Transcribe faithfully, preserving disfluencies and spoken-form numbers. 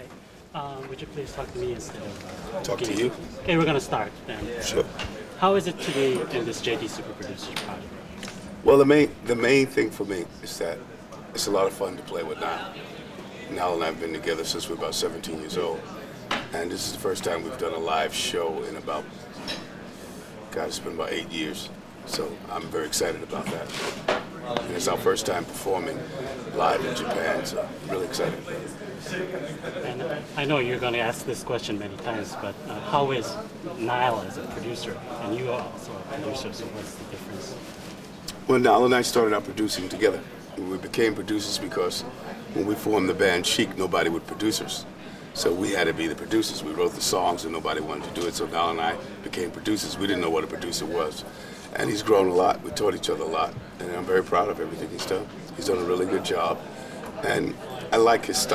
Okay. Um, would you please talk to me instead of uh, Talk to beginning? you? Okay, we're gonna start then. Sure. How is it to be in this J D Super Producers project? Well, the main the main thing for me is that it's a lot of fun to play with Niall. Niall and I have been together since we were about seventeen years old, and this is the first time we've done a live show in about, God, it's been about eight years. So I'm very excited about that. And it's our first time performing live in Japan, so I'm really excited about it. And uh, I know you're going to ask this question many times, but uh, how is Niall as a producer, and you are also a producer? So what's the difference? Well, Niall and I started out producing together. We became producers because when we formed the band Chic, nobody would produce us. So we had to be the producers. We wrote the songs and nobody wanted to do it, so Niall and I became producers. We didn't know what a producer was. And he's grown a lot. We taught each other a lot. And I'm very proud of everything he's done. He's done a really good job. And I like his style.